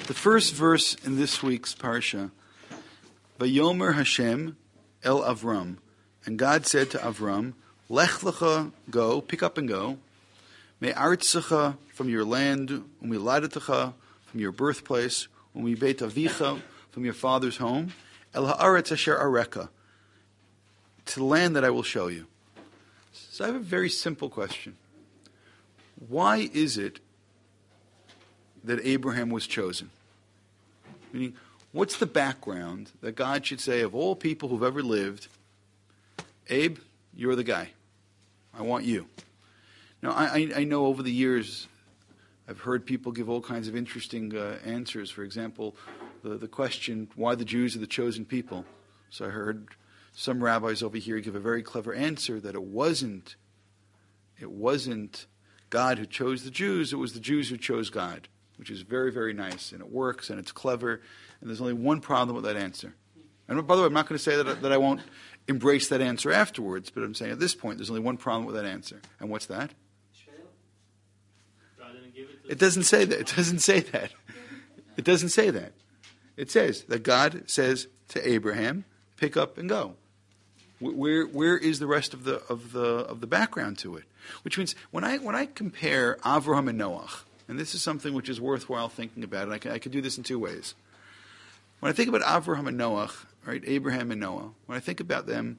The first verse in this week's parsha, Vayomer Hashem el Avram, and God said to Avram, Lech lecha, go, pick up and go, me'artzecha, from your land, u'miladetecha, from your birthplace, u'mibeit avicha, from your father's home, el ha'aretz asher areka, to the land that I will show you. So I have a very simple question. Why is it that Abraham was chosen? Meaning, what's the background that God should say, of all people who've ever lived, Abe, you're the guy. I want you. Now, I know over the years, I've heard people give all kinds of interesting answers. For example, the question, why the Jews are the chosen people. So I heard some rabbis over here give a very clever answer that it wasn't God who chose the Jews, it was the Jews who chose God, which is very, very nice, and it works, and it's clever, and there's only one problem with that answer. And by the way, I'm not going to say that I won't embrace that answer afterwards, but I'm saying at this point, there's only one problem with that answer. And what's that? It doesn't say that. It doesn't say that. It doesn't say that. It says that God says to Abraham, pick up and go. Where is the rest of the background to it? Which means when I compare Avraham and Noach, and this is something which is worthwhile thinking about, and I could do this in two ways. When I think about Avraham and Noach, right, Abraham and Noah, when I think about them,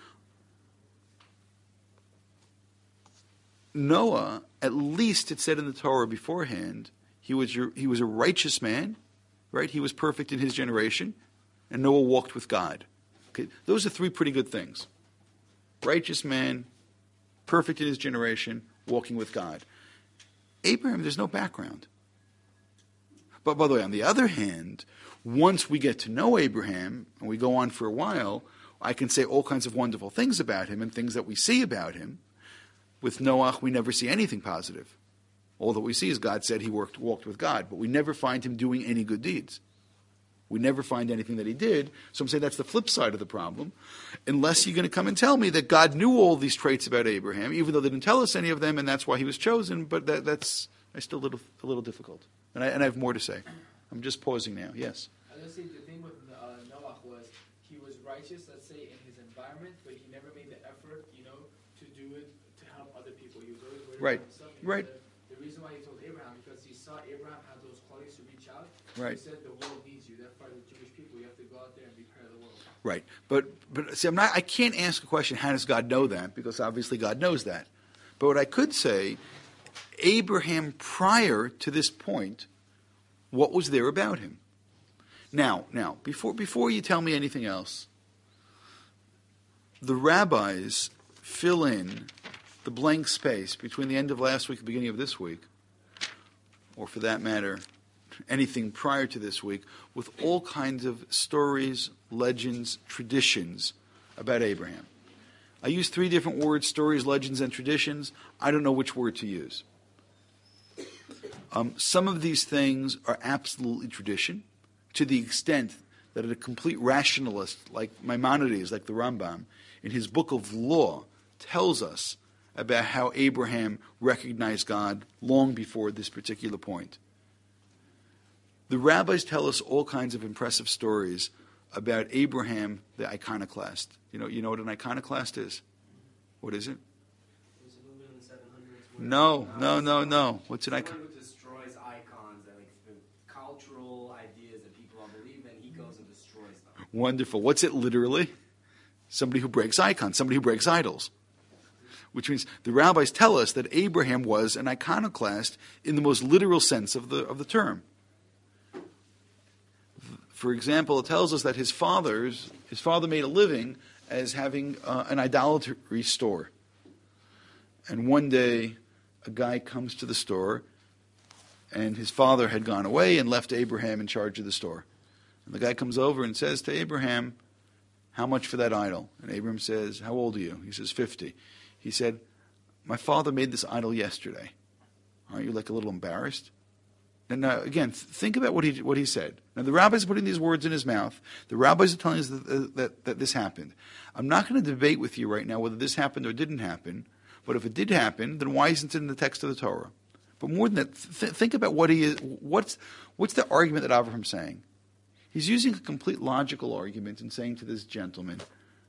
Noah, at least it said in the Torah beforehand, he was a righteous man, right? He was perfect in his generation, and Noah walked with God. Okay, those are three pretty good things. Righteous man, perfect in his generation, walking with God. Abraham, there's no background. But by the way, on the other hand, once we get to know Abraham, and we go on for a while, I can say all kinds of wonderful things about him and things that we see about him. With Noach, we never see anything positive. All that we see is God said he walked with God, but we never find him doing any good deeds. We never find anything that he did. So I'm saying that's the flip side of the problem. Unless you're going to come and tell me that God knew all these traits about Abraham, even though they didn't tell us any of them, and that's why he was chosen. But that's still a little difficult. And I have more to say. I'm just pausing now. Yes? I just see the thing with Noah was he was righteous, let's say, in his environment, but he never made the effort, to do it to help other people. He was always worried about himself. Right. The reason why he told Abraham, because he saw Abraham had those qualities to reach out. Right. He said the world needs you. Therefore, the Jewish people, you have to go out there and be part of the world. Right. But see, I can't ask a question, how does God know that? Because obviously God knows that. But what I could say, Abraham prior to this point, what was there about him? Now, before you tell me anything else, the rabbis fill in the blank space between the end of last week and the beginning of this week, or for that matter, anything prior to this week, with all kinds of stories, legends, traditions about Abraham. I use three different words, stories, legends, and traditions. I don't know which word to use. Some of these things are absolutely tradition, to the extent that a complete rationalist like Maimonides, like the Rambam, in his book of law, tells us about how Abraham recognized God long before this particular point. The rabbis tell us all kinds of impressive stories about Abraham, the iconoclast. You know what an iconoclast is? What is it? No. What's an iconoclast? Wonderful. What's it literally? Somebody who breaks icons, somebody who breaks idols. Which means the rabbis tell us that Abraham was an iconoclast in the most literal sense of the term. For example, it tells us that his father made a living as having an idolatry store. And one day, a guy comes to the store, and his father had gone away and left Abraham in charge of the store. And the guy comes over and says to Abraham, how much for that idol? And Abraham says, how old are you? He says, 50. He said, my father made this idol yesterday. Aren't you like a little embarrassed? And now, again, think about what he said. Now, the rabbis are putting these words in his mouth. The rabbis are telling us that this happened. I'm not going to debate with you right now whether this happened or didn't happen. But if it did happen, then why isn't it in the text of the Torah? But more than that, think about what he is. What's the argument that Abraham's saying? He's using a complete logical argument and saying to this gentleman,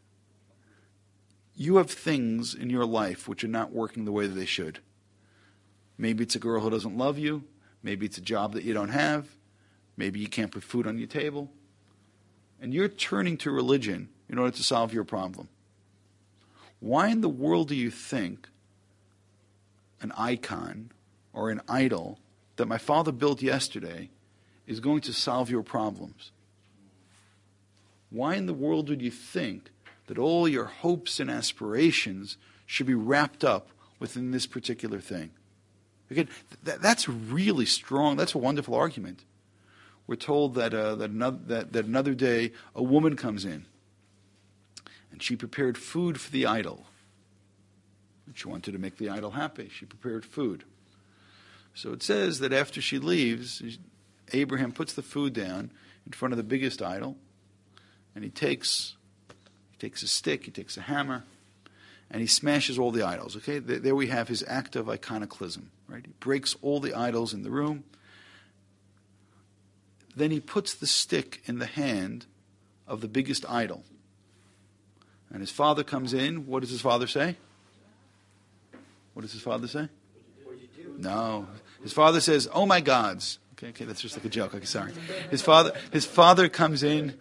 you have things in your life which are not working the way that they should. Maybe it's a girl who doesn't love you. Maybe it's a job that you don't have. Maybe you can't put food on your table. And you're turning to religion in order to solve your problem. Why in the world do you think an icon or an idol that my father built yesterday is going to solve your problems? Why in the world would you think that all your hopes and aspirations should be wrapped up within this particular thing? Again, that's really strong. That's a wonderful argument. We're told that another day a woman comes in and she prepared food for the idol. She wanted to make the idol happy. She prepared food. So it says that after she leaves, Abraham puts the food down in front of the biggest idol, and he takes a stick, he takes a hammer, and he smashes all the idols. Okay, there we have his act of iconoclasm. Right, he breaks all the idols in the room. Then he puts the stick in the hand of the biggest idol, and his father comes in. What does his father say? What does his father say? No. His father says, "Oh my gods." Okay, that's just like a joke. Okay, sorry. His father comes in.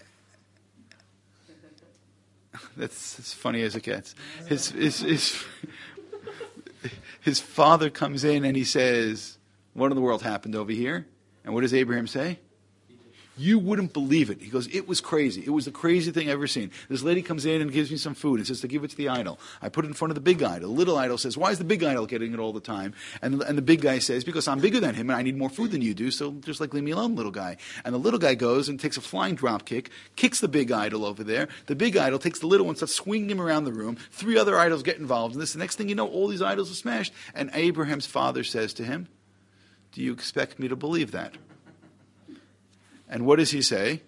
That's as funny as it gets. His father comes in and he says, "What in the world happened over here?" And what does Abraham say? You wouldn't believe it. He goes, it was crazy. It was the craziest thing I've ever seen. This lady comes in and gives me some food and says to give it to the idol. I put it in front of the big idol. The little idol says, why is the big idol getting it all the time? And the big guy says, because I'm bigger than him and I need more food than you do, so just leave me alone, little guy. And the little guy goes and takes a flying drop kick, kicks the big idol over there. The big idol takes the little one, starts swinging him around the room. 3 other idols get involved in this. The next thing you know, all these idols are smashed. And Abraham's father says to him, do you expect me to believe that? And what does he say?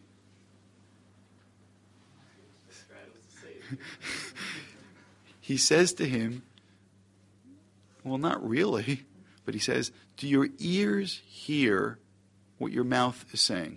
He says to him, well, not really, but he says, do your ears hear what your mouth is saying?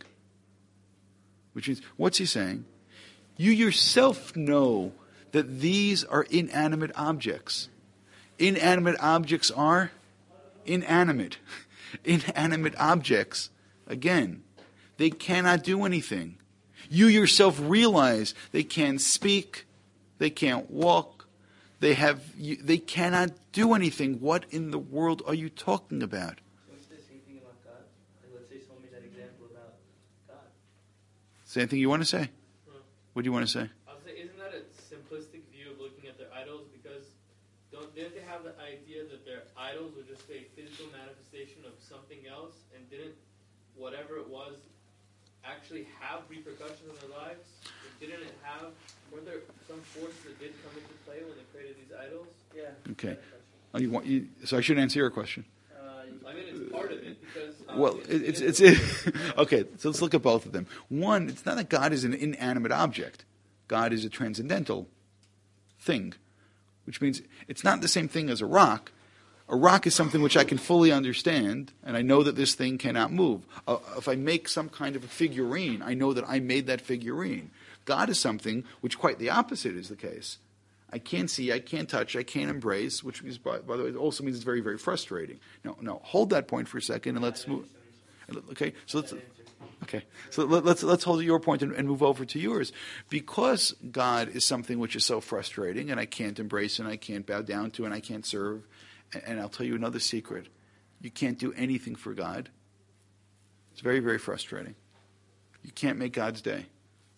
Which means, what's he saying? You yourself know that these are inanimate objects. Inanimate objects are inanimate. Inanimate objects, again, they cannot do anything. You yourself realize they can't speak, they can't walk, they cannot do anything. What in the world are you talking about? What's the same thing about God? Like, let's say someone made that example about God. Same thing you want to say? What do you want to say? I'll say, isn't that a simplistic view of looking at their idols? Because didn't they have the idea that their idols were just a physical manifestation of something else, and didn't whatever it was actually have repercussions in their lives? Were there some forces that did come into play when they created these idols? Yeah. Okay. So I should answer your question. I mean, it's part of it because. Well, it's okay. So let's look at both of them. One, it's not that God is an inanimate object. God is a transcendental thing, which means it's not the same thing as a rock. A rock is something which I can fully understand, and I know that this thing cannot move. If I make some kind of a figurine, I know that I made that figurine. God is something which quite the opposite is the case. I can't see, I can't touch, I can't embrace, which is, by the way, also means it's very, very frustrating. No, hold that point for a second and let's move. Okay, so let's hold your point and move over to yours. Because God is something which is so frustrating, and I can't embrace, and I can't bow down to, and I can't serve. And I'll tell you another secret: you can't do anything for God. It's very, very frustrating. You can't make God's day.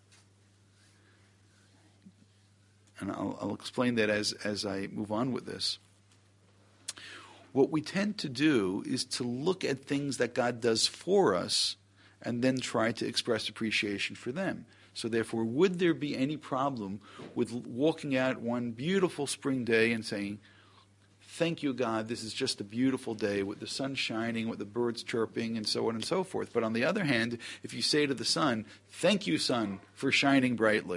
And I'll explain that as I move on with this. What we tend to do is to look at things that God does for us and then try to express appreciation for them. So therefore, would there be any problem with walking out one beautiful spring day and saying, thank you, God, this is just a beautiful day with the sun shining, with the birds chirping, and so on and so forth. But on the other hand, if you say to the sun, thank you, sun, for shining brightly,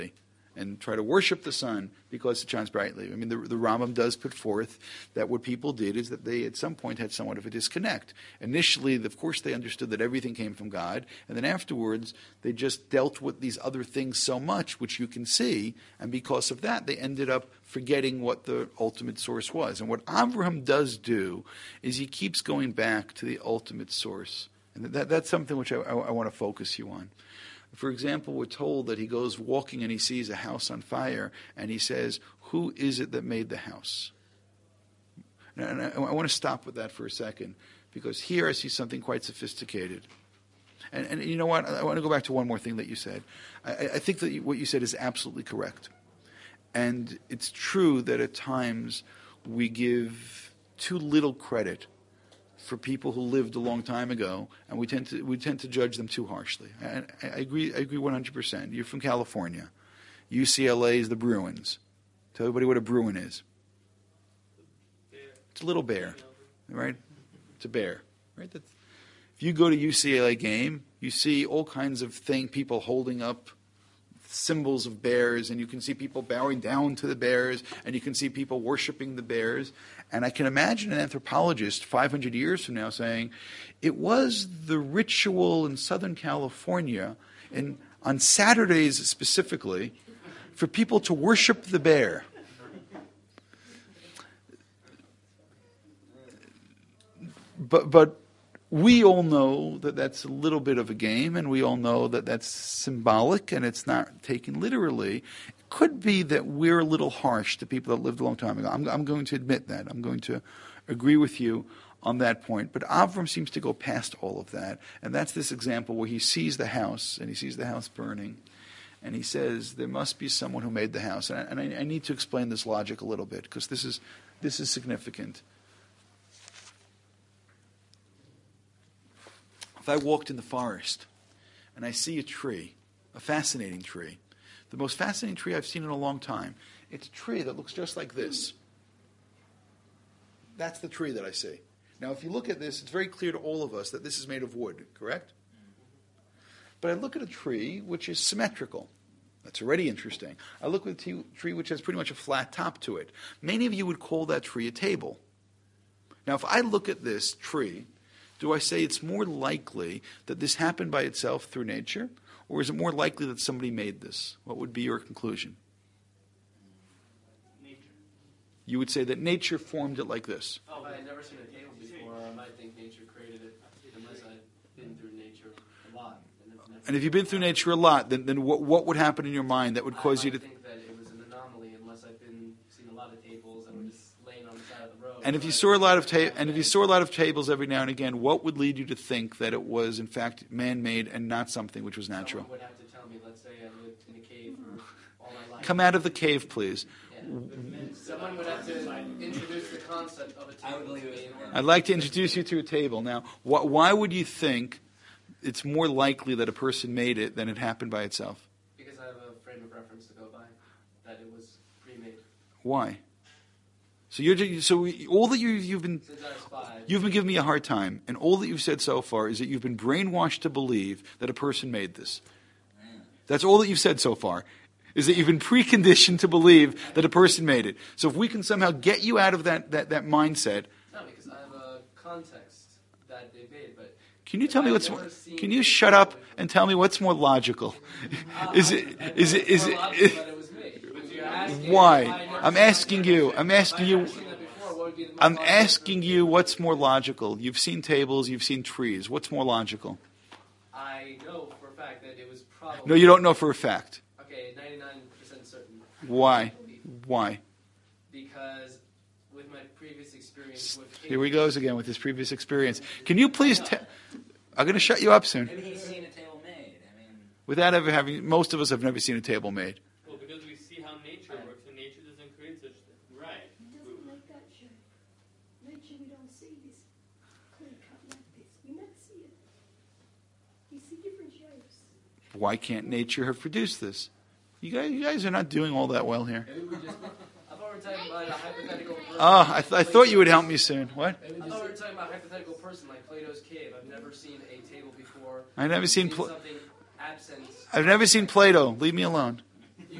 and try to worship the sun because it shines brightly. I mean, the Rambam does put forth that what people did is that they at some point had somewhat of a disconnect. Initially, of course, they understood that everything came from God, and then afterwards they just dealt with these other things so much, which you can see, and because of that they ended up forgetting what the ultimate source was. And what Avraham does do is he keeps going back to the ultimate source. And that's something which I want to focus you on. For example, we're told that he goes walking and he sees a house on fire, and he says, "Who is it that made the house?" And I want to stop with that for a second, because here I see something quite sophisticated. And you know what? I want to go back to one more thing that you said. I think that what you said is absolutely correct. And it's true that at times we give too little credit for people who lived a long time ago, and we tend to judge them too harshly. I agree 100%. You're from California. UCLA is the Bruins. Tell everybody what a Bruin is. It's a little bear, right? It's a bear, right? If you go to UCLA game, you see all kinds of people holding up symbols of bears, and you can see people bowing down to the bears, and you can see people worshiping the bears. And I can imagine an anthropologist 500 years from now saying, it was the ritual in Southern California, on Saturdays specifically, for people to worship the bear. But we all know that that's a little bit of a game, and we all know that that's symbolic and it's not taken literally. It could be that we're a little harsh to people that lived a long time ago. I'm going to admit that. I'm going to agree with you on that point. But Avram seems to go past all of that, and that's this example where he sees the house, and he sees the house burning, and he says, there must be someone who made the house. And I need to explain this logic a little bit, because this is significant. If I walked in the forest and I see a tree, a fascinating tree, the most fascinating tree I've seen in a long time, it's a tree that looks just like this. That's the tree that I see. Now, if you look at this, it's very clear to all of us that this is made of wood, correct? But I look at a tree which is symmetrical. That's already interesting. I look at a tree which has pretty much a flat top to it. Many of you would call that tree a table. Now, if I look at this tree, do I say it's more likely that this happened by itself through nature, or is it more likely that somebody made this? What would be your conclusion? Nature. You would say that nature formed it like this. Oh, I've never seen a table before. I might think nature created it, unless I've been through nature a lot. And if you've been through nature a lot, then what would happen in your mind that would cause you to think that it was an anomaly, unless I've seen a lot of tables that were just laying on the side of the road. And if you saw a lot of tables every now and again, what would lead you to think that it was in fact man-made and not something which was natural? Someone would have to tell me, let's say I lived in a cave for all my life. Come out of the cave, please. Yeah. Someone would have to introduce the concept of a table. I would believe it. I'd like to introduce you to a table. Now, why would you think it's more likely that a person made it than it happened by itself? Because I have a frame of reference to go by, that it was pre-made. Why? All that you've been Since I was 5. you've been giving me a hard time, and all that you've said so far is that you've been brainwashed to believe that a person made this. That's all that you've said so far, is that you've been preconditioned to believe that a person made it. So if we can somehow get you out of that mindset, No, because I have a context that they made, but can you tell me can you shut up and tell me what's more logical? Is it that it was made. But you're asking why? I'm asking you. I've never seen that before. What would be the most I'm logical asking you what's more logical. You've seen tables, you've seen trees. What's more logical? I know for a fact that it was probably... No, you don't know for a fact. Okay, 99% certain. Why? Why? Because with my previous experience with... Here he goes again with his previous experience. Can you please I'm going to shut you up soon. Maybe he's seen a table made. Without ever having... Most of us have never seen a table made. Well, because we see how nature works, and nature doesn't create such things. Right. It doesn't like that, Shay. Nature, we don't see this clear cut like this. We not see it. We see different shapes. Why can't nature have produced this? You guys are not doing all that well here. Maybe we just... I thought we were talking about a hypothetical person. Oh, I thought you would help me soon. What? I thought we were talking about a hypothetical person like Plato's cave. I've never seen a table before. I've never seen something absent. I've never seen Plato. Leave me alone.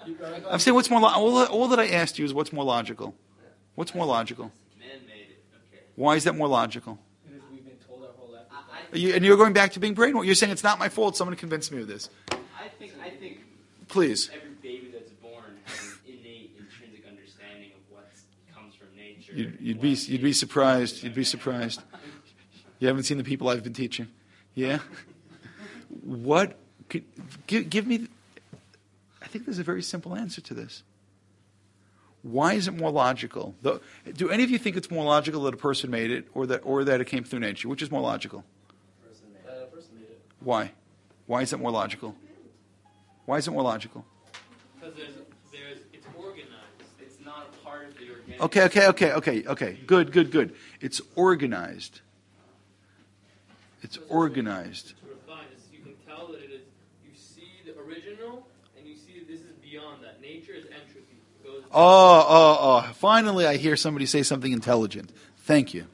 I'm saying what's more all that I asked you is what's more logical. What's more logical? Man made it. Okay. Why is that more logical? Because we've been told our whole life. And you're going back to being brainwashed. You're saying it's not my fault. Someone convinced me of this. I think Please. every baby that's born has an innate intrinsic understanding of what comes from nature. You'd be surprised. You'd be surprised. You haven't seen the people I've been teaching. Yeah? What? Give me... I think there's a very simple answer to this. Why is it more logical? Do any of you think it's more logical that a person made it or that it came through nature? Which is more logical? Person made it. Why? Why is it more logical? Why is it more logical? Because it's organized. It's not a part of the organic. Okay. Good. It's organized. It's organized. To refine this, you can tell that it is. You see the original, and you see this is beyond that. Nature is entropy. It goes. Oh. Finally, I hear somebody say something intelligent. Thank you.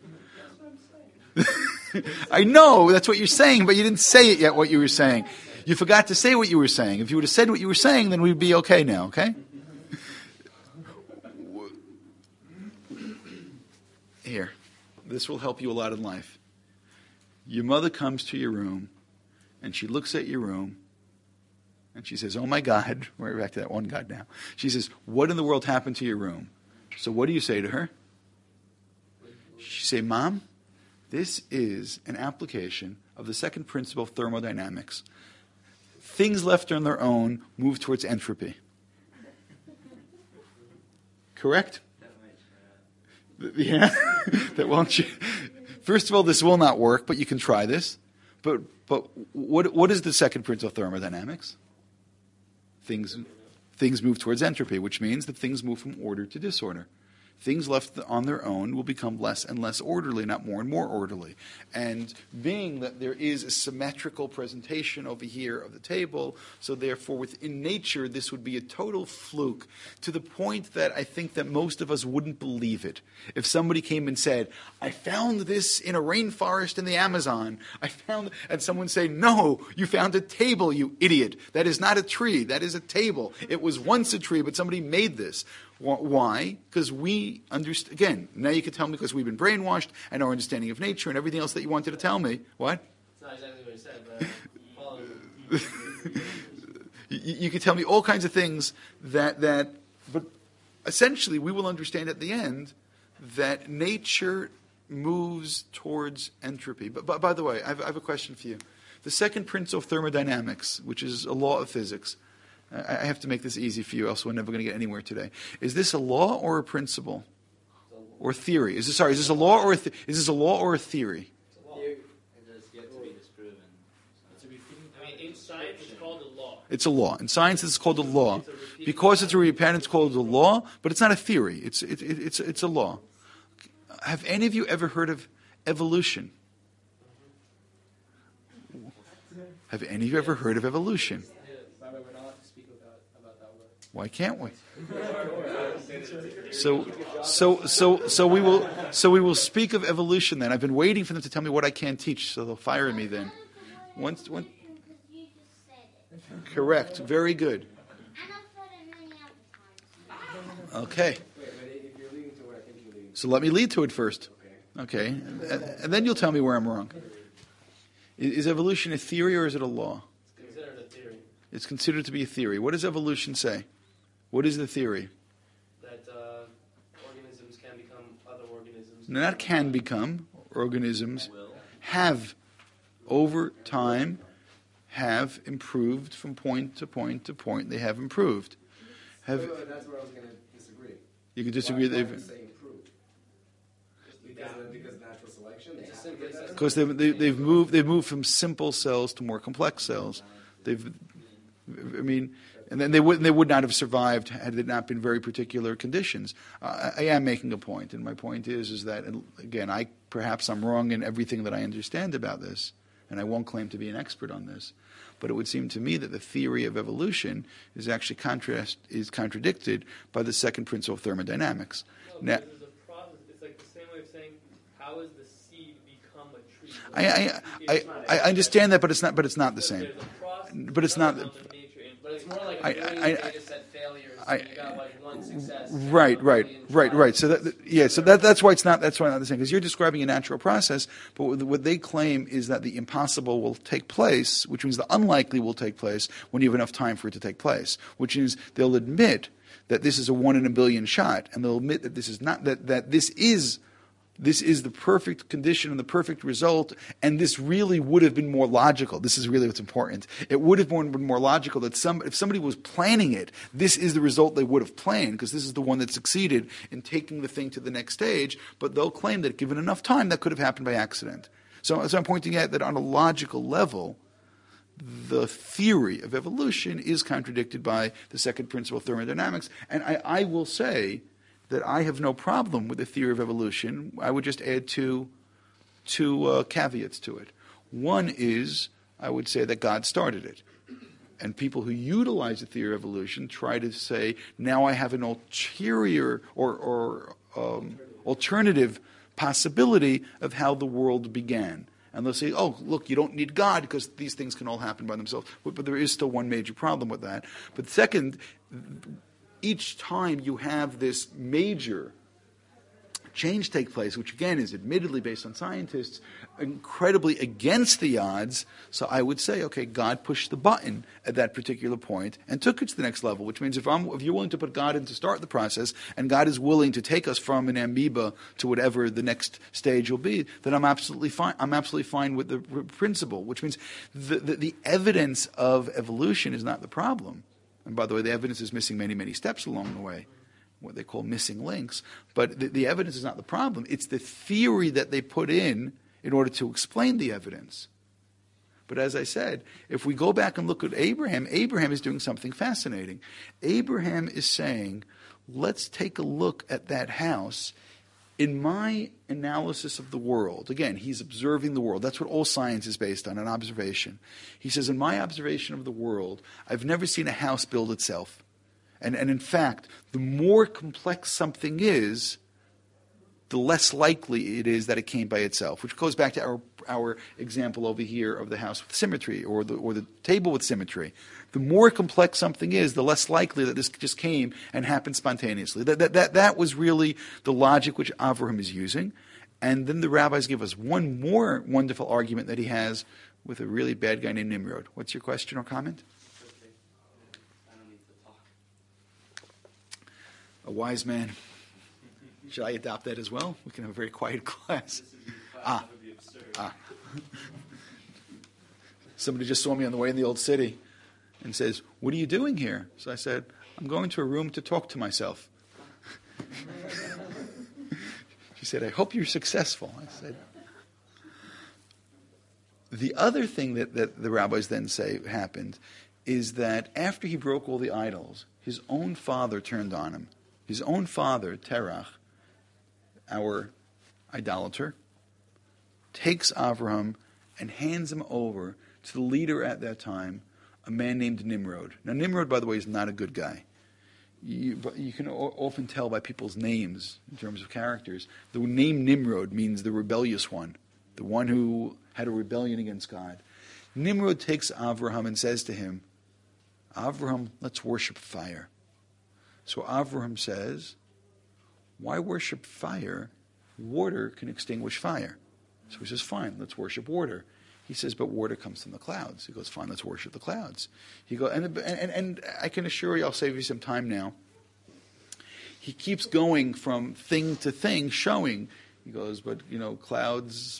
I know, that's what you're saying, but you didn't say it yet, what you were saying. You forgot to say what you were saying. If you would have said what you were saying, then we'd be okay now, okay? Here. This will help you a lot in life. Your mother comes to your room, and she looks at your room, and she says, oh my God, we're back to that one God now. She says, what in the world happened to your room? So what do you say to her? She say, Mom, this is an application of the second principle of thermodynamics. Things left on their own move towards entropy. Correct? Yeah? That won't you? First of all, this will not work, but you can try this. But what is the second principle of thermodynamics? Things move towards entropy, which means that things move from order to disorder. Things left on their own will become less and less orderly, not more and more orderly. And being that there is a symmetrical presentation over here of the table, so therefore within nature this would be a total fluke, to the point that I think that most of us wouldn't believe it. If somebody came and said, I found this in a rainforest in the Amazon, and someone say, no, you found a table, you idiot. That is not a tree, that is a table. It was once a tree, but somebody made this. Why? Because we understand. Again, now you can tell me because we've been brainwashed and our understanding of nature and everything else that you wanted to tell me. What? It's not exactly what he said, but you can tell me all kinds of things but essentially we will understand at the end that nature moves towards entropy. But by the way, I have a question for you. The second principle of thermodynamics, which is a law of physics, I have to make this easy for you, else we're never going to get anywhere today. Is this a law or a principle, or theory? Is this a law or is this a law or a theory? It has yet to be disproven. I mean, in science, it's called a law. It's a law. In science, it's called a law. Because it's a repattern, it's called a law, but it's not a theory. It's a law. Have any of you ever heard of evolution? Have any of you ever heard of evolution? Rabbi, we're not allowed to speak about that word. Why can't we? So we will speak of evolution then. I've been waiting for them to tell me what I can't teach, so they'll fire me then. Once, correct. Very good. Okay. So let me lead to it first. Okay. And then you'll tell me where I'm wrong. Is evolution a theory or is it a law? it's considered a theory It's considered to be a theory. What does evolution say? What is the theory? that organisms can become other organisms. Not can become. Organisms have, over time, have improved from point to point to point. They have improved. That's where I was going to disagree. You can disagree. Why They've would you say improved? Because of natural selection. They have to get that? because they've moved from simple cells to more complex cells. And then they would not have survived had it not been very particular conditions. I am making a point, and my point is that, again, perhaps I'm wrong in everything that I understand about this, and I won't claim to be an expert on this, but it would seem to me that the theory of evolution is actually contradicted by the second principle of thermodynamics. No, Now, because there's a process. It's like the same way of saying, how has the seed become a tree? I understand that, but it's not the same. There's a process But it's not. of nature in But it's more like I- a million I- data set failures. I- and you got like one success. Right. So that's why it's not. That's why I'm not the same. Because you're describing a natural process, but what they claim is that the impossible will take place, which means the unlikely will take place when you have enough time for it to take place. Which means they'll admit that this is a 1 in a billion shot, and they'll admit that this is not that this is the perfect condition and the perfect result, and this really would have been more logical. This is really what's important. It would have been more logical that if somebody was planning it, this is the result they would have planned, because this is the one that succeeded in taking the thing to the next stage, but they'll claim that given enough time, that could have happened by accident. So I'm pointing out that on a logical level, the theory of evolution is contradicted by the second principle of thermodynamics, and I will say that I have no problem with the theory of evolution. I would just add two caveats to it. One is, I would say that God started it. And people who utilize the theory of evolution try to say, now I have an ulterior or alternative possibility of how the world began. And they'll say, oh, look, you don't need God because these things can all happen by themselves. But there is still one major problem with that. But second, each time you have this major change take place, which again is admittedly based on scientists, incredibly against the odds, so I would say, okay, God pushed the button at that particular point and took it to the next level, which means if you're willing to put God in to start the process, and God is willing to take us from an amoeba to whatever the next stage will be, then I'm absolutely fine. I'm absolutely fine with the principle, which means the evidence of evolution is not the problem. And by the way, the evidence is missing many, many steps along the way, what they call missing links. But the evidence is not the problem. It's the theory that they put in order to explain the evidence. But as I said, if we go back and look at Abraham is doing something fascinating. Abraham is saying, let's take a look at that house. In my analysis of the world, again, he's observing the world. That's what all science is based on, an observation. He says, in my observation of the world, I've never seen a house build itself. And in fact, the more complex something is, the less likely it is that it came by itself, which goes back to our example over here of the house with symmetry or the table with symmetry. The more complex something is, the less likely that this just came and happened spontaneously. That was really the logic which Avraham is using. And then the rabbis give us one more wonderful argument that he has with a really bad guy named Nimrod. What's your question or comment? I don't need to talk. A wise man. Should I adopt that as well? We can have a very quiet class. That would be absurd. Somebody just saw me on the way in the old city and says, what are you doing here? So I said, I'm going to a room to talk to myself. She said, I hope you're successful. I said, the other thing that the rabbis then say happened is that after he broke all the idols, his own father turned on him. His own father, Terach, our idolater, takes Avraham and hands him over to the leader at that time, a man named Nimrod. Now, Nimrod, by the way, is not a good guy. You can often tell by people's names in terms of characters. The name Nimrod means the rebellious one, the one who had a rebellion against God. Nimrod takes Avraham and says to him, Avraham, let's worship fire. So Avraham says, why worship fire? Water can extinguish fire. So he says, fine, let's worship water. He says, but water comes from the clouds. He goes, fine, let's worship the clouds. He goes, and I can assure you, I'll save you some time now. He keeps going from thing to thing, showing. He goes, but clouds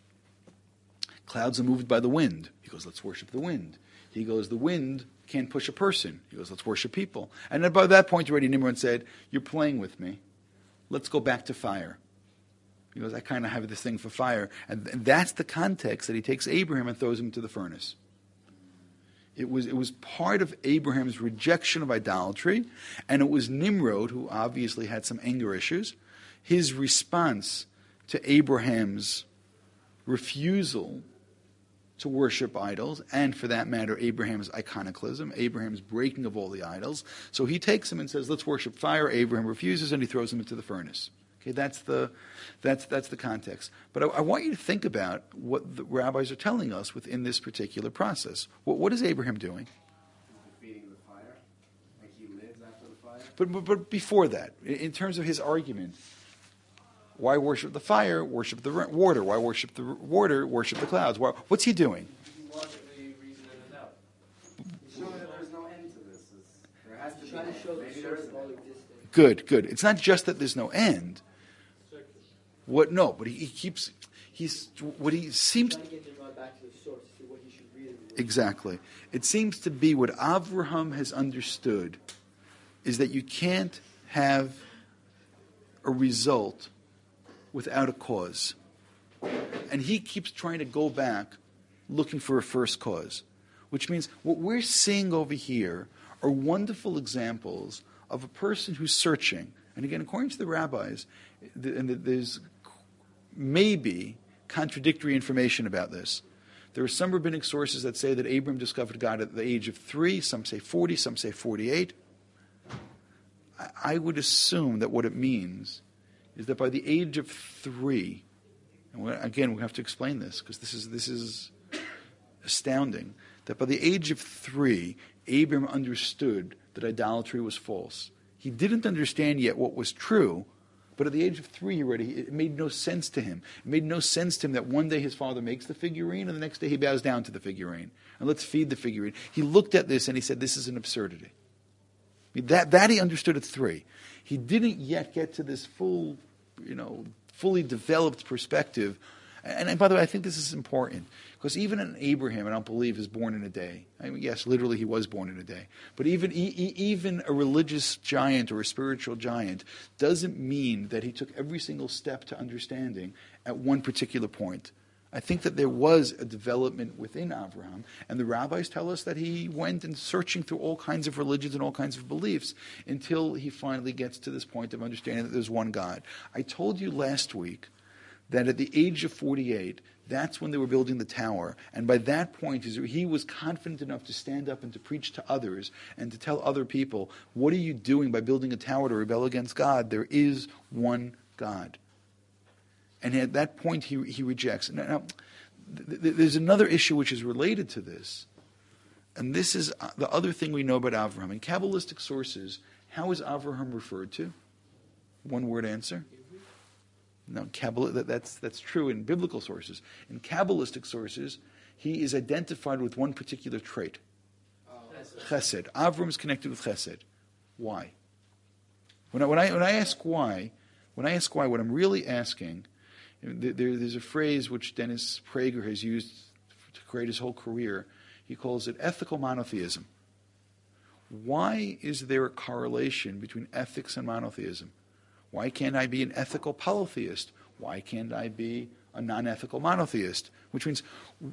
are moved by the wind. He goes, let's worship the wind. He goes, the wind can't push a person. He goes, let's worship people. And then by that point already, Nimrod said, you're playing with me. Let's go back to fire. He goes, I kind of have this thing for fire. And that's the context that he takes Abraham and throws him into the furnace. It was part of Abraham's rejection of idolatry, and it was Nimrod, who obviously had some anger issues, his response to Abraham's refusal to worship idols, and for that matter, Abraham's iconoclasm, Abraham's breaking of all the idols. So he takes him and says, let's worship fire. Abraham refuses, and he throws him into the furnace. Okay, that's the context. But I want you to think about what the rabbis are telling us within this particular process. What is Abraham doing? Defeating the But before that, in terms of his argument, why worship the fire? Worship the water. Why worship the water? Worship the clouds. What's he doing? Logically reason it out. Show that there's no end to this. There has to be. Trying to show the Maybe source there's of all existence. Good. It's not just that there's no end. What? No, but he keeps. What he seems. Trying to get him back to the source to see what he should really do. Exactly. It seems to be what Avraham has understood is that you can't have a result without a cause. And he keeps trying to go back looking for a first cause, which means what we're seeing over here are wonderful examples of a person who's searching. And again, according to the rabbis, and there's maybe contradictory information about this. There are some rabbinic sources that say that Abram discovered God at the age of 3, some say 40, some say 48. I would assume that what it means is that by the age of 3, and again, we have to explain this because this is astounding, that by the age of 3, Abram understood that idolatry was false. He didn't understand yet what was true, but at the age of 3 it made no sense to him. It made no sense to him that one day his father makes the figurine and the next day he bows down to the figurine. And let's feed the figurine. He looked at this and he said, this is an absurdity. That he understood at 3. He didn't yet get to this fully developed perspective. And by the way, I think this is important because even an Abraham, I don't believe, is born in a day. I mean, yes, literally he was born in a day. But even a religious giant or a spiritual giant doesn't mean that he took every single step to understanding at one particular point. I think that there was a development within Abraham, and the rabbis tell us that he went and searching through all kinds of religions and all kinds of beliefs until he finally gets to this point of understanding that there's one God. I told you last week that at the age of 48, that's when they were building the tower. And by that point, he was confident enough to stand up and to preach to others and to tell other people, what are you doing by building a tower to rebel against God? There is one God. And at that point, he rejects. Now, there's another issue which is related to this. And this is the other thing we know about Avraham. In Kabbalistic sources, how is Avraham referred to? One word answer. No, that's true in biblical sources. In Kabbalistic sources, he is identified with one particular trait. Chesed. Avram is connected with Chesed. Why? When I ask why, what I'm really asking, there's a phrase which Dennis Prager has used to create his whole career. He calls it ethical monotheism. Why is there a correlation between ethics and monotheism? Why can't I be an ethical polytheist? Why can't I be a non-ethical monotheist? Which means,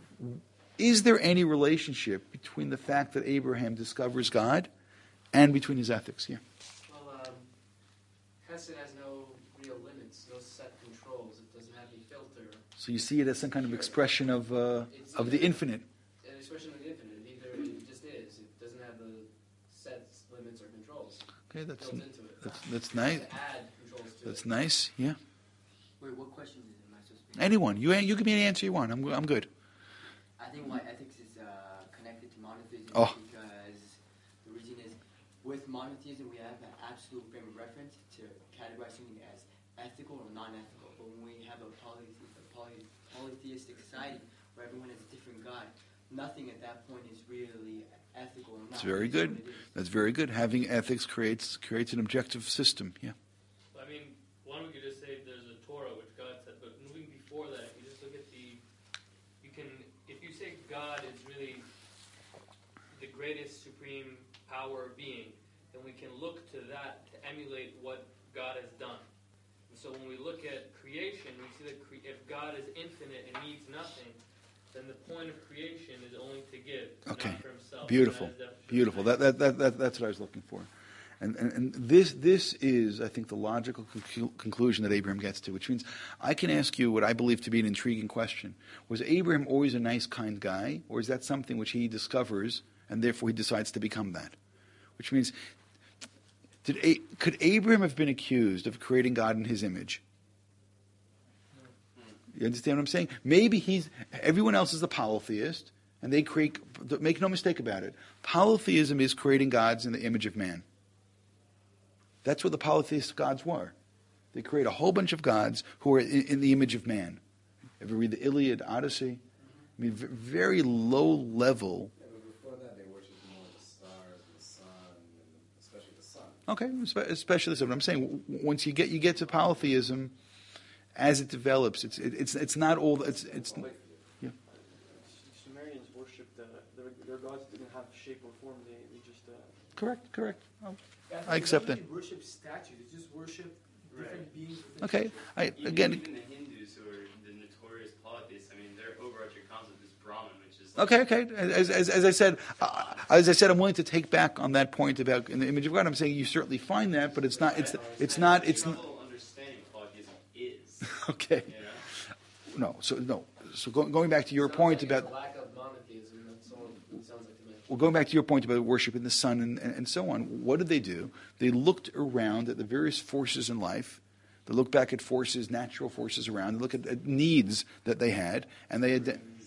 is there any relationship between the fact that Abraham discovers God and between his ethics? Yeah. Well, Chesed has no real limits, no set controls. It doesn't have any filter. So you see it as some kind of expression of the infinite. An expression of the infinite. Either it just is. It doesn't have the set limits or controls Okay, built into it. that's nice. To add controls to That's it. nice. Yeah. Wait, what question am I supposed to be? Anyone, you give me any answer you want. I'm good. I think why ethics is connected to monotheism Oh. because the reason is with monotheism we have an absolute frame of reference to categorize something as ethical or non-ethical. But when we have a polytheistic society where everyone has a different God, nothing at that point is really ethical or not. That's very It is good. what it is. That's very good. Having ethics creates an objective system. Yeah. I mean, one we could just say there's a Torah which God said, but moving before that, you just look at if you say God is really the greatest supreme power of being, then we can look to that to emulate what God has done. And so when we look at creation, we see that if God is infinite and needs nothing, then the point of creation is only to give, Okay. not for himself. Beautiful. And that is definitely Beautiful. That's what I was looking for. And this is, I think, the logical conclusion that Abraham gets to, which means I can ask you what I believe to be an intriguing question. Was Abraham always a nice, kind guy, or is that something which he discovers and therefore he decides to become that? Which means, could Abraham have been accused of creating God in his image? You understand what I'm saying? Maybe everyone else is the polytheist, and they make no mistake about it. Polytheism is creating gods in the image of man. That's what the polytheist gods were. They create a whole bunch of gods who are in the image of man. Ever read the Iliad, Odyssey? I mean, very low level. Yeah, but before that, they worshipped more the stars and the sun, and especially the sun. Okay, especially the sun. But I'm saying once you get to polytheism, as it develops, it's not all. It's yeah. Sumerians worshipped their gods didn't have shape or form. They just Correct. Oh, Yeah, I accept they that. didn't worship statues. They just worship different beings. within Okay, nature. Even the Hindus, who are the notorious polytheists, I mean, their overarching concept is Brahman, which is like, Okay. As I said, I'm willing to take back on that point about in the image of God. I'm saying you certainly find that, but it's not. It's not. It's the level of understanding of polytheism is. okay. You know? No. So going back to your point Sounds like about. it's a lack of monotheism. That's all it sounds like to me. Well, going back to your point about worshiping the sun and so on, what did they do? They looked around at the various forces in life. They looked back at forces, natural forces around. They looked at needs that they had, and they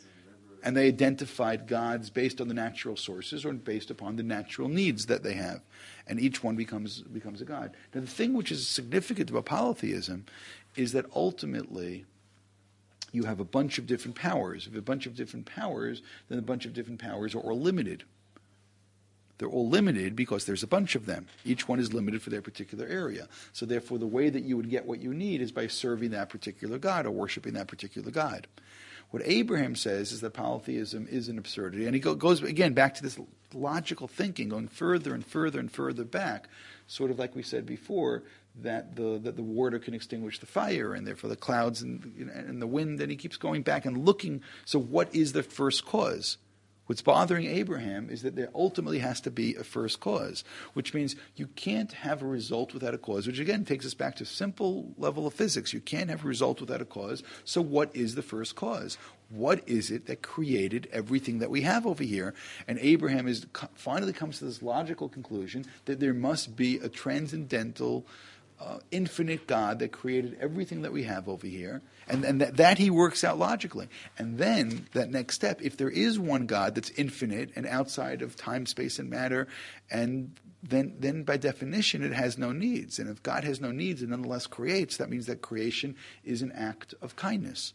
identified gods based on the natural sources or based upon the natural needs that they have. And each one becomes a god. Now, the thing which is significant about polytheism is that ultimately you have a bunch of different powers. If you have a bunch of different powers, then a bunch of different powers are all limited. They're all limited because there's a bunch of them. Each one is limited for their particular area. So therefore, the way that you would get what you need is by serving that particular god or worshiping that particular god. What Abraham says is that polytheism is an absurdity. And he goes, again, back to this logical thinking, going further and further and further back, sort of like we said before, that the water can extinguish the fire, and therefore the clouds and the wind, and he keeps going back and looking. So what is the first cause? What's bothering Abraham is that there ultimately has to be a first cause, which means you can't have a result without a cause, which again takes us back to simple level of physics. You can't have a result without a cause. So what is the first cause? What is it that created everything that we have over here? And Abraham finally comes to this logical conclusion that there must be a transcendental, infinite God that created everything that we have over here, and that he works out logically. And then that next step, if there is one God that's infinite and outside of time, space, and matter, and then by definition it has no needs. And if God has no needs and nonetheless creates, that means that creation is an act of kindness.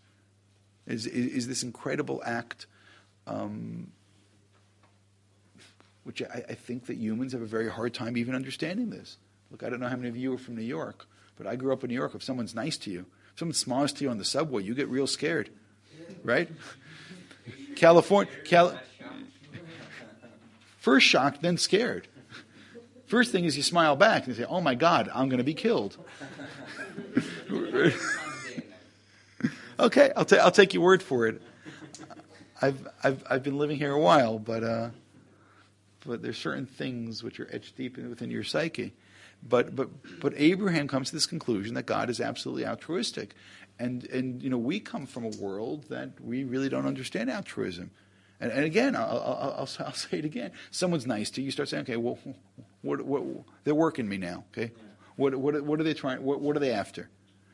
Is this incredible act, which I think that humans have a very hard time even understanding this. Look, I don't know how many of you are from New York, but I grew up in New York. If someone's nice to you, if someone smiles to you on the subway, you get real scared, right? First shocked, then scared. First thing is you smile back and you say, "Oh my God, I'm going to be killed." Okay, I'll take your word for it. I've been living here a while, but there's certain things which are etched deep within your psyche. But Abraham comes to this conclusion that God is absolutely altruistic, and we come from a world that we really don't understand altruism, and again I'll say it again. Someone's nice to you, you start saying, okay, well, what they're working me now, okay, what are they trying? What are they after?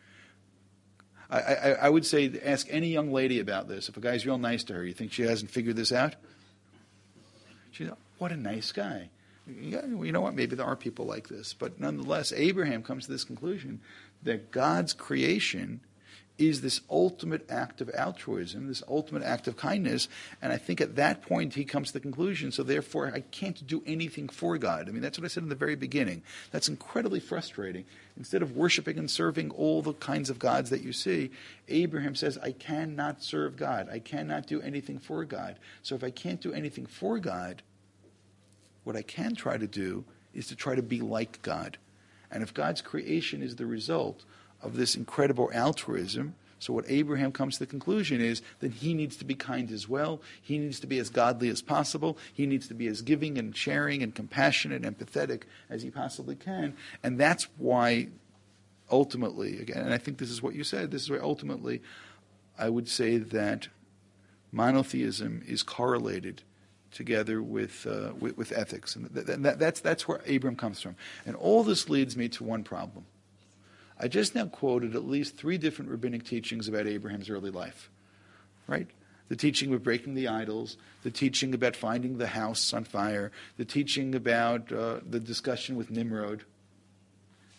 I would say ask any young lady about this. If a guy's real nice to her, you think she hasn't figured this out? She's what a nice guy. Yeah, you know what? Maybe there are people like this. But nonetheless, Abraham comes to this conclusion that God's creation is this ultimate act of altruism, this ultimate act of kindness. And I think at that point he comes to the conclusion, so therefore I can't do anything for God. I mean, that's what I said in the very beginning. That's incredibly frustrating. Instead of worshiping and serving all the kinds of gods that you see, Abraham says, I cannot serve God. I cannot do anything for God. So if I can't do anything for God, what I can try to do is to try to be like God. And if God's creation is the result of this incredible altruism, so what Abraham comes to the conclusion is that he needs to be kind as well. He needs to be as godly as possible. He needs to be as giving and sharing and compassionate and empathetic as he possibly can. And that's why ultimately, again, and I think this is what you said, this is why ultimately I would say that monotheism is correlated together with ethics, and that's where Abram comes from. And all this leads me to one problem. I just now quoted at least 3 different rabbinic teachings about Abraham's early life, right? The teaching of breaking the idols, the teaching about finding the house on fire, the teaching about the discussion with Nimrod.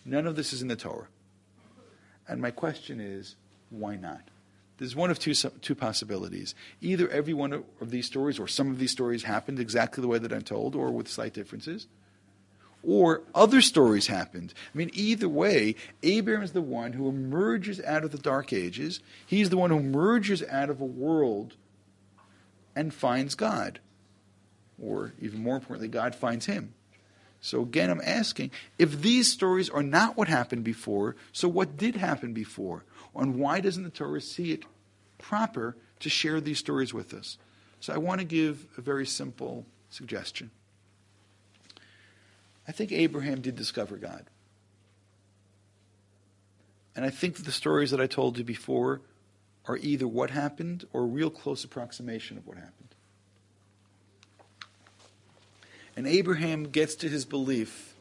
None of this is in the Torah. And my question is, why not? There's one of two possibilities. Either every one of these stories or some of these stories happened exactly the way that I'm told or with slight differences. Or other stories happened. I mean, either way, Abraham is the one who emerges out of the Dark Ages. He's the one who emerges out of a world and finds God. Or, even more importantly, God finds him. So again, I'm asking, if these stories are not what happened before, so what did happen before? And why doesn't the Torah see it proper to share these stories with us? So I want to give a very simple suggestion. I think Abraham did discover God. And I think that the stories that I told you before are either what happened or a real close approximation of what happened. And Abraham gets to his belief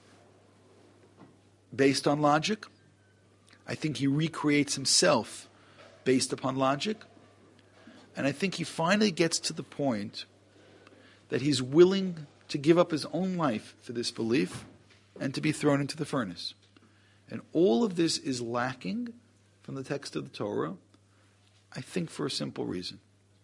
based on logic. I think he recreates himself based upon logic. And I think he finally gets to the point that he's willing to give up his own life for this belief and to be thrown into the furnace. And all of this is lacking from the text of the Torah, I think for a simple reason.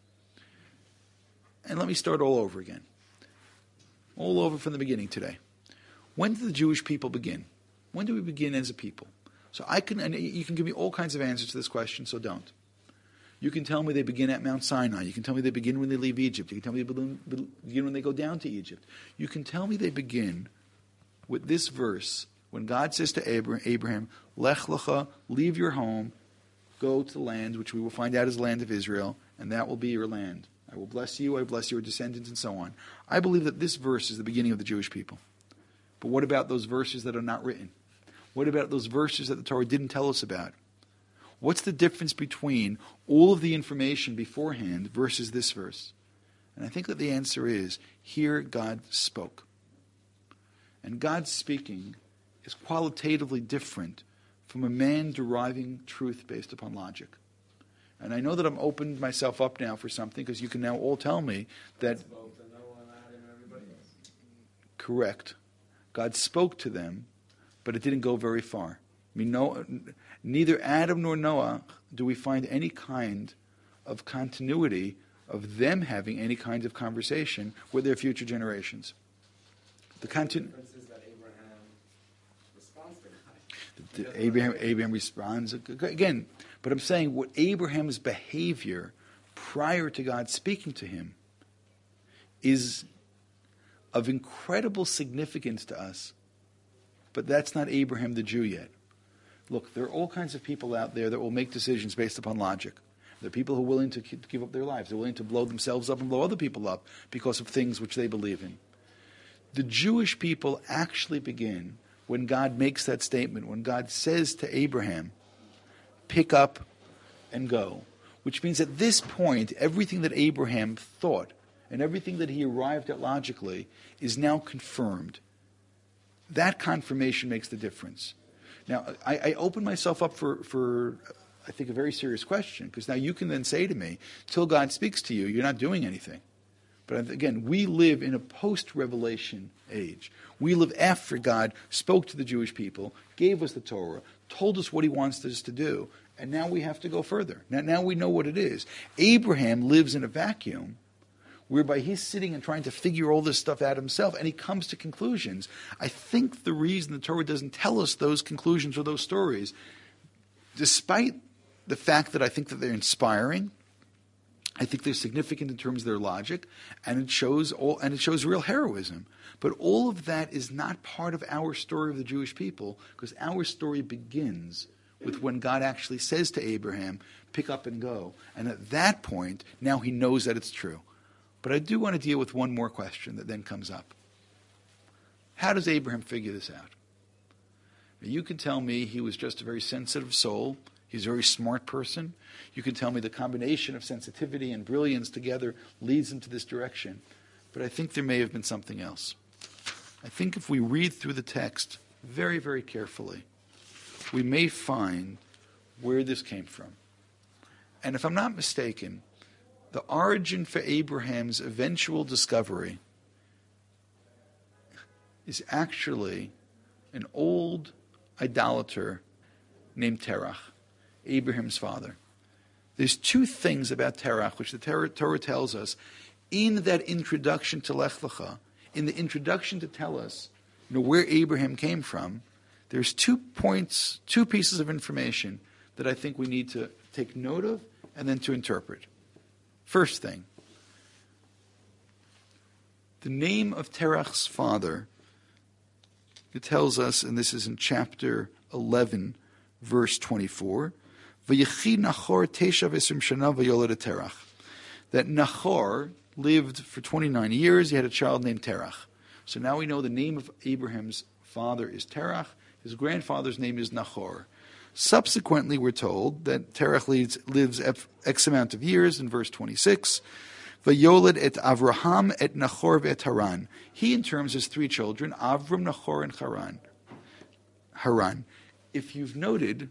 And let me start all over again. All over from the beginning today. When did the Jewish people begin? When do we begin as a people? So and you can give me all kinds of answers to this question, so don't. You can tell me they begin at Mount Sinai. You can tell me they begin when they leave Egypt. You can tell me they begin when they go down to Egypt. You can tell me they begin with this verse when God says to Abraham, Lech lecha, leave your home, go to the land which we will find out is the land of Israel, and that will be your land. I will bless you, I will bless your descendants, and so on. I believe that this verse is the beginning of the Jewish people. But what about those verses that are not written? What about those verses that the Torah didn't tell us about? What's the difference between all of the information beforehand versus this verse? And I think that the answer is, here God spoke. And God speaking is qualitatively different from a man deriving truth based upon logic. And I know that I'm opened myself up now for something, because you can now all tell me that... Correct. God spoke to them, but it didn't go very far. I mean, neither Adam nor Noah do we find any kind of continuity of them having any kind of conversation with their future generations. The difference is that Abraham responds to God. Abraham responds again. But I'm saying what Abraham's behavior prior to God speaking to him is of incredible significance to us. But that's not Abraham the Jew yet. Look, there are all kinds of people out there that will make decisions based upon logic. There are people who are willing to give up their lives. They're willing to blow themselves up and blow other people up because of things which they believe in. The Jewish people actually begin when God makes that statement, when God says to Abraham, pick up and go. Which means at this point, everything that Abraham thought and everything that he arrived at logically is now confirmed. That confirmation makes the difference. Now, I open myself up for I think, a very serious question, because now you can then say to me, till God speaks to you, you're not doing anything. But again, we live in a post-revelation age. We live after God spoke to the Jewish people, gave us the Torah, told us what he wants us to do, and now we have to go further. Now we know what it is. Abraham lives in a vacuum whereby he's sitting and trying to figure all this stuff out himself, and he comes to conclusions. I think the reason the Torah doesn't tell us those conclusions or those stories, despite the fact that I think that they're inspiring, I think they're significant in terms of their logic, and it shows real heroism. But all of that is not part of our story of the Jewish people, because our story begins with when God actually says to Abraham, pick up and go. And at that point, now he knows that it's true. But I do want to deal with one more question that then comes up. How does Abraham figure this out? You can tell me he was just a very sensitive soul. He's a very smart person. You can tell me the combination of sensitivity and brilliance together leads him to this direction. But I think there may have been something else. I think if we read through the text very, very carefully, we may find where this came from. And if I'm not mistaken, the origin for Abraham's eventual discovery is actually an old idolater named Terach, Abraham's father. There's two things about Terach which the Torah tells us in that introduction to Lech Lecha, in the introduction to tell us where Abraham came from. There's 2 points, 2 pieces of information that I think we need to take note of and then to interpret. First thing, the name of Terach's father, it tells us, and this is in chapter 11, verse 24, V'yechi Nachor tesha v'esrim shana v'yoled Terach. That Nachor lived for 29 years, he had a child named Terach. So now we know the name of Abraham's father is Terach, his grandfather's name is Nachor. Subsequently, we're told that Terach lives X amount of years in verse 26. V'yoled et Avraham et Nachor v'et Haran. He in terms has 3 children, Avram, Nachor, and Haran. If you've noted,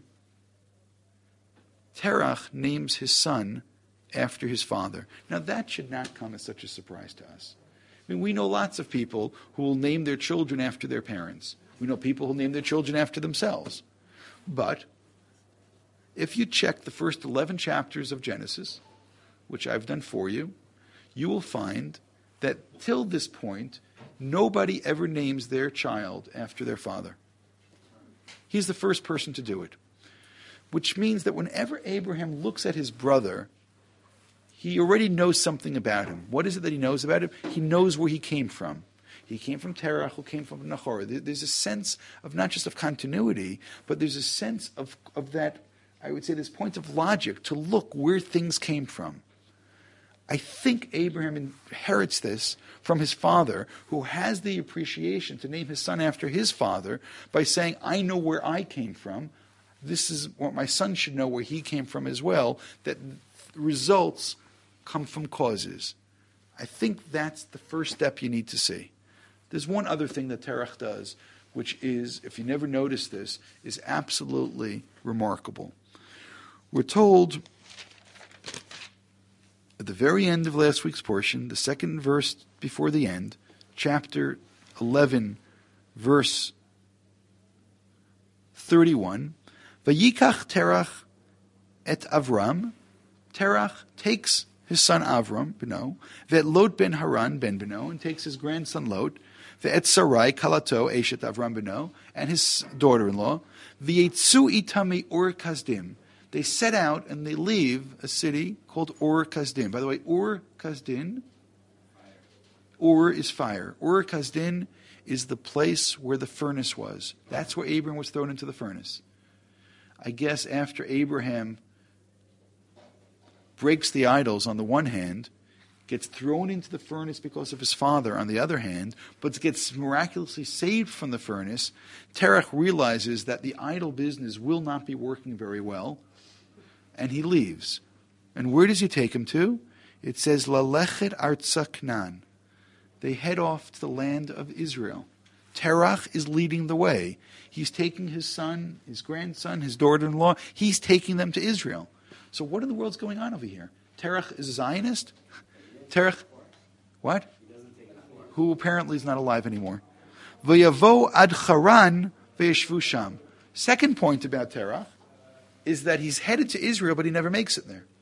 Terach names his son after his father. Now that should not come as such a surprise to us. I mean, we know lots of people who will name their children after their parents. We know people who name their children after themselves. But if you check the first 11 chapters of Genesis, which I've done for you, you will find that till this point, nobody ever names their child after their father. He's the first person to do it. Which means that whenever Abraham looks at his brother, he already knows something about him. What is it that he knows about him? He knows where he came from. He came from Terach, who came from Nachor. There's a sense of not just of continuity, but there's a sense of that, I would say, this point of logic to look where things came from. I think Abraham inherits this from his father, who has the appreciation to name his son after his father by saying, I know where I came from. This is what my son should know where he came from as well, that results come from causes. I think that's the first step you need to see. There's one other thing that Terach does, which is, if you never noticed this, is absolutely remarkable. We're told at the very end of last week's portion, the second verse before the end, chapter 11, verse 31, Vayikach Terach et Avram. Terach takes his son Avram, Beno, ve'et Lot ben Haran ben Beno, and takes his grandson Lot, ve'et Sarai Kalato Eshet Avram Beno, and his daughter-in-law, v'yetzu itami Ur Kasdim. They set out and they leave a city called Ur Kasdim. By the way, Ur Kasdim, Ur is fire. Ur Kasdim is the place where the furnace was. That's where Abraham was thrown into the furnace. I guess after Abraham breaks the idols on the one hand, gets thrown into the furnace because of his father on the other hand, but gets miraculously saved from the furnace, Terach realizes that the idol business will not be working very well, and he leaves. And where does he take him to? It says, Lalechet Artza Knan. They head off to the land of Israel. Terach is leading the way. He's taking his son, his grandson, his daughter-in-law, he's taking them to Israel. So what in the world's going on over here? Terach is a Zionist? Terach, what? Who apparently is not alive anymore. V'yavo ad Haran v'yeshvu sham. Second point about Terach is that he's headed to Israel, but he never makes it there.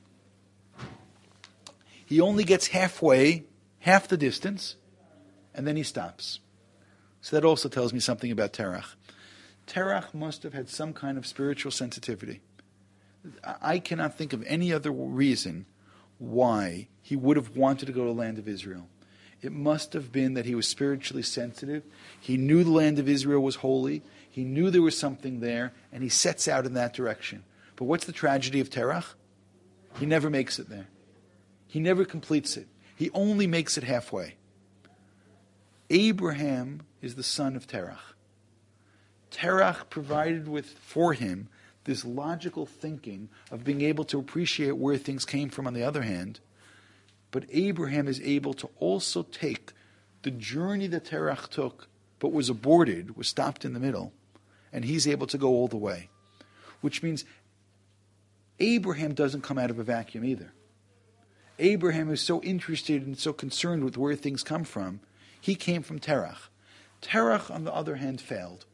He only gets halfway, half the distance, and then he stops. So that also tells me something about Terach. Terach must have had some kind of spiritual sensitivity. I cannot think of any other reason why he would have wanted to go to the land of Israel. It must have been that he was spiritually sensitive. He knew the land of Israel was holy. He knew there was something there, and he sets out in that direction. But what's the tragedy of Terach? He never makes it there. He never completes it. He only makes it halfway. Abraham is the son of Terach. Terach provided for him this logical thinking of being able to appreciate where things came from on the other hand. But Abraham is able to also take the journey that Terach took, but was aborted, was stopped in the middle, and he's able to go all the way. Which means Abraham doesn't come out of a vacuum either. Abraham is so interested and so concerned with where things come from. He came from Terach. Terach, on the other hand, failed.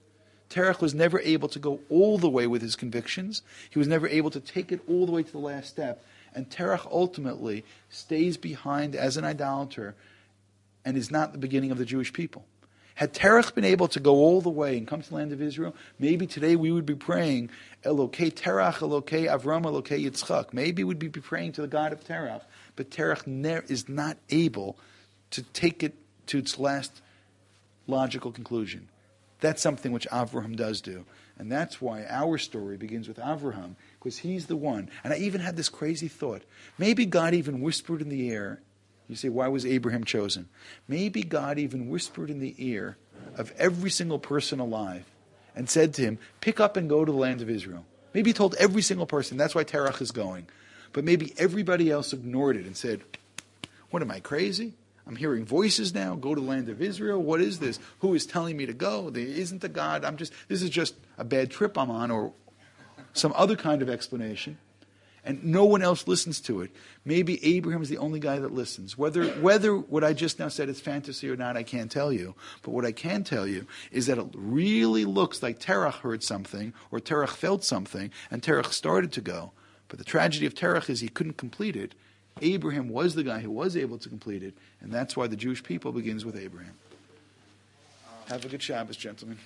Terach was never able to go all the way with his convictions. He was never able to take it all the way to the last step. And Terach ultimately stays behind as an idolater and is not the beginning of the Jewish people. Had Terach been able to go all the way and come to the land of Israel, maybe today we would be praying, Elokei Terach, Elokei Avram, Elokei Yitzchak. Maybe we'd be praying to the God of Terach. But Terach is not able to take it to its last logical conclusion. That's something which Avraham does do. And that's why our story begins with Avraham, because he's the one. And I even had this crazy thought. Maybe God even whispered in the ear. You say, why was Abraham chosen? Maybe God even whispered in the ear of every single person alive and said to him, pick up and go to the land of Israel. Maybe he told every single person, that's why Terach is going. But maybe everybody else ignored it and said, what, am I crazy? I'm hearing voices now, go to the land of Israel. What is this? Who is telling me to go? There isn't a God. This is just a bad trip I'm on, or some other kind of explanation. And no one else listens to it. Maybe Abraham is the only guy that listens. Whether what I just now said is fantasy or not, I can't tell you. But what I can tell you is that it really looks like Terach heard something, or Terach felt something, and Terach started to go. But the tragedy of Terach is he couldn't complete it. Abraham was the guy who was able to complete it, and that's why the Jewish people begins with Abraham. Have a good Shabbos, gentlemen.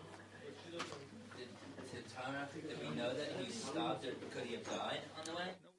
Did we know that he stopped it? Could he have died on the way?